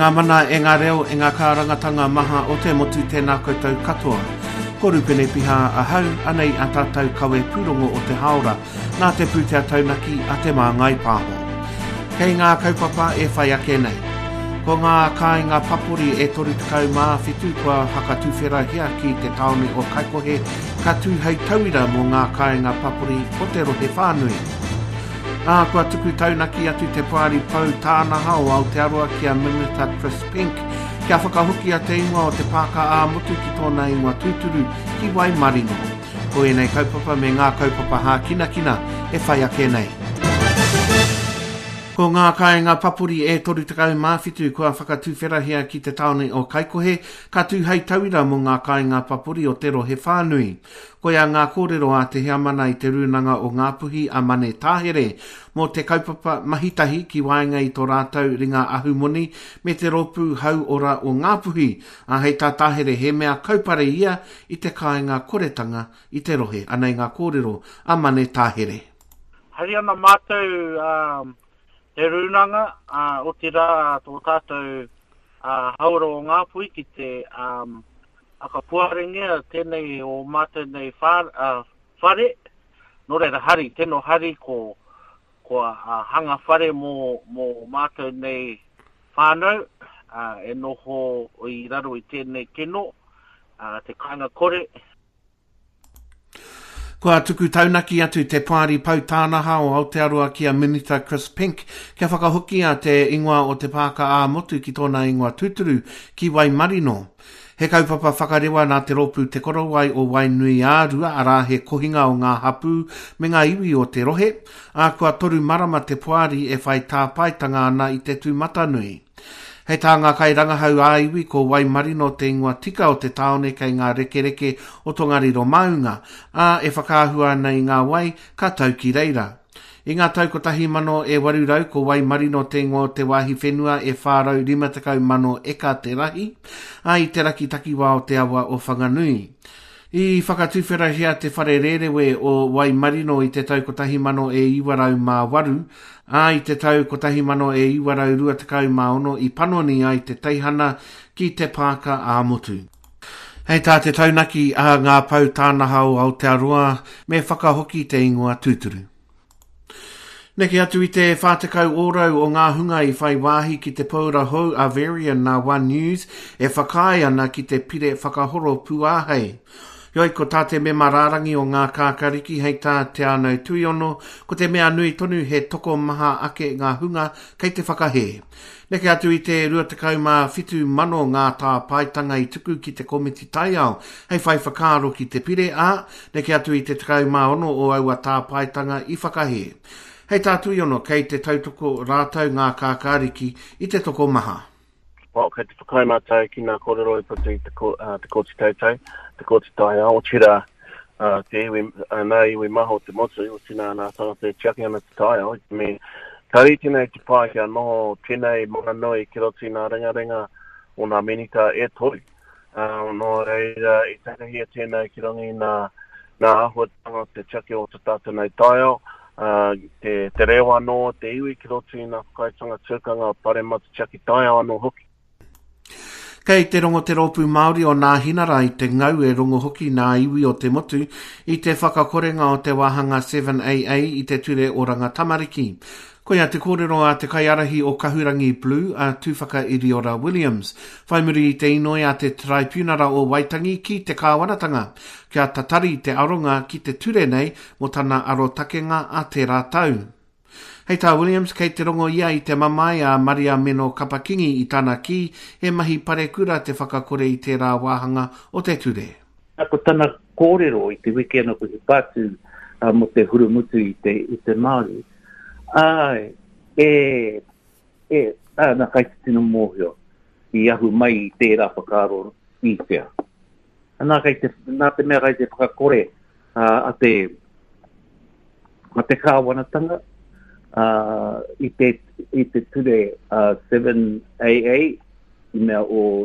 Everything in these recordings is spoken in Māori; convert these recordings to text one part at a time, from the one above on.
ngā mana e ngā reo e ngā kārangatanga maha o te motu tēnā koutou katoa. Ko rupene piha a hau, anei a tātou kawe pūrongo o te haora, nā te pūtea taunaki a te mā ngai pāho. Kei ngā kaupapa e whai ake nei. Ko ngā kāinga papuri e toru tukau mā whitu kua hakatuwhera hia ki te taone o Kaikohe, ka tū hei tauira mō ngā kāinga papuri o te rohe whānui. Kua tuku taunaki atu te pāri pau tāna hao au te aroa ki a Minister Chris Pink, kia whakahuki a te ingoa o te pāka a motu ki tōna ingoa tūturu ki Waimarino. Ko e nei kaupapa me ngā kaupapa hā kina kina e whai ake nei. Ko ngā kāinga papuri e toru takau māwhitu kua whakatuwherahia ki te taone o Kaikohe, ka tū hei tauira mo ngā kāinga papuri o te rohe whānui. Ko ia ngā kōrero a te heamana i te rūnanga o Ngāpuhi a Mane Tāhere, mō te kaupapa mahitahi ki wainga i tō rātau ringa ahumoni me te ropu hau ora o Ngāpuhi, a hei tā Tāhere he mea kaupare ia i te kāinga koretanga i te rohe, anei ngā kōrero a Mane Tāhere. Hari ana mātou te rūnanga o te rā tō tātou haura o Ngāpuhi ki te akapuarengia tēnei o mātou nei whare. Nō reira hari, tēno hari ko hanga whare mō mātou nei whānau, e noho i raro i tēnei kino, te kāinga kore. Kua tuku taunaki atu te pāri pau tānaha o Aotearoa ki a Minister Chris Pink, kia whakahuki a te ingoa o te pāka a motu ki tōna ingoa tūturu ki Waimarino. He kaupapa whakarewa nā te ropu te korowai o Wainui ārua arā he kohinga o ngā hapu me ngā iwi o te rohe, a kua toru marama te puari e whai tāpaitanga ana i te tūmata nui. Hei tā ngā kai rangahau āiwi ko Waimarino te ingoa tika o te taone kei ngā rekereke o Tongariro Maunga, a e whakāhua nei ngā wai ka tau ki reira. I ngā taukotahi mano e warurau ko Waimarino te ingoa o te wāhi whenua e whārau 50 mano eka te rahi, a i te raki takiwa o te awa o Whanganui. I whakatuwherahia te whare rerewe o Waimarino i te taukotahi mano e iwarau mā waru, a i te taukotahi mano e iwarau 20 mā ono i panoni ai te teihana ki te pāka a motu. Hei tā te taunaki a ngā pau tānaha o Aotearoa me whakahoki te ingoa tūturu. Neke atu i te whātekau ōrau o ngā hunga i whai wāhi ki te paura hou a Varian na One News e whakai ana ki te pire whakahoro puāhei. Ioi ko tā te mema rārangi o ngā kākariki hei tā te anau tuiono, ko te mea nui tonu he toko maha ake ngā hunga kei te whakahe. Neke atu i te 27 mano ngā tā paitanga i tuku ki te komiti taiao, hei whai whakaro ki te pire a, neke atu i te 30 o aua tā paitanga i whakahe. Hei tā tuiono kei te tautoko rātau ngā kākariki i te toko maha. Kei te whakai mātai ki ngā kōrero i puti te kōti tautau, te kōti taia, o tira te iwi, nā iwi maho te motu, o tina nā tanga te tiaki ana te taia, me tari tēnei te pai kia noho tēnei mga noi ki roti nā ringa o nā menita e tori. No reira i takahia tēnei ki rangi nā ahuatanga te tiaki o te tata nei taia, te reo anō, te iwi ki roti nā whakaitanga tūkanga pare mata tiaki taia anō hoki. Kei te rongo te ropu Māori o nā hinara i te ngau e rongo hoki nā iwi o te motu i te whakakorenga o te wāhanga 7AA i te ture o Rangatamariki. Ko ia te kōrero a te kaiarahi o Kahurangi Blue a tūwhaka Iriora Williams. Whaimuri i te inoi a te traipūnara o Waitangi ki te kāwanatanga. Kia tatari te aronga ki te ture nei mo tana arotakenga a te rātau. Hei tā Williams, kei te rongo ia i te mamai a Maria Meno Kapakingi i tāna ki, he mahi pare kura te whakakore i te rā wāhanga o te ture. Ako tana kōrero i te wikena ko te pātu mo te hurumutu i te Māori. Nā kai te tino mōhio i ahu mai i tērā whakaro i tea. Nā te mea kai te whakakore a te kāwanatanga, i te ture 7AA i mea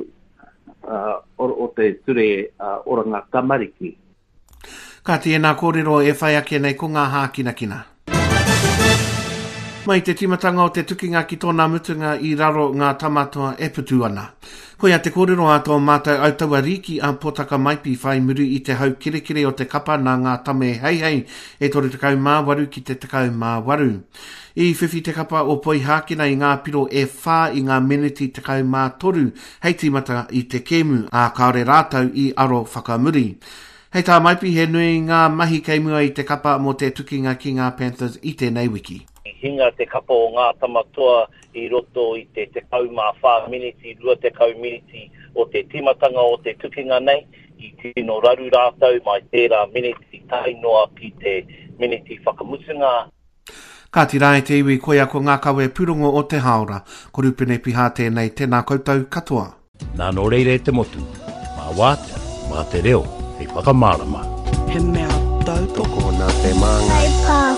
o te ture oranga tamariki. Ka te ena kōrero e whai ake nei ko ngā hākinakina. Mai te timatanga o te tukinga ki tōna mutunga i raro ngā tamatua e putu ana. Koia te kōrero ato mātou autaua riki a potaka maipi whai muri i te hau kirekire o te kapa nā ngā tame hei e tore tekau mā waru ki te tekau mā waru. I whiwhi te kapa o poi hākina i ngā piro e whā i ngā meneti tekau mā toru hei timata i te kemu a kaore rātau i aro whakamuri. Hei tā maipi he nui ngā mahi keimua i te kapa mo te tukinga ki ngā Panthers i tēnei wiki. Hinga te kapa o ngā tamatua i roto i te tekau mā whā miniti, rua tekau miniti o te timatanga o te tukinga nei, i tino raru rātau mai tērā miniti tainoa ki te miniti whakamutunga. Ka tira e te iwi koia ko ngā kawe purungo o te haora, ko rupene piha tēnei tēnā koutou katoa. Nā no reire te motu, mā wātea, mā te reo, hei whakamārama. He mea tau toko nā te māngai.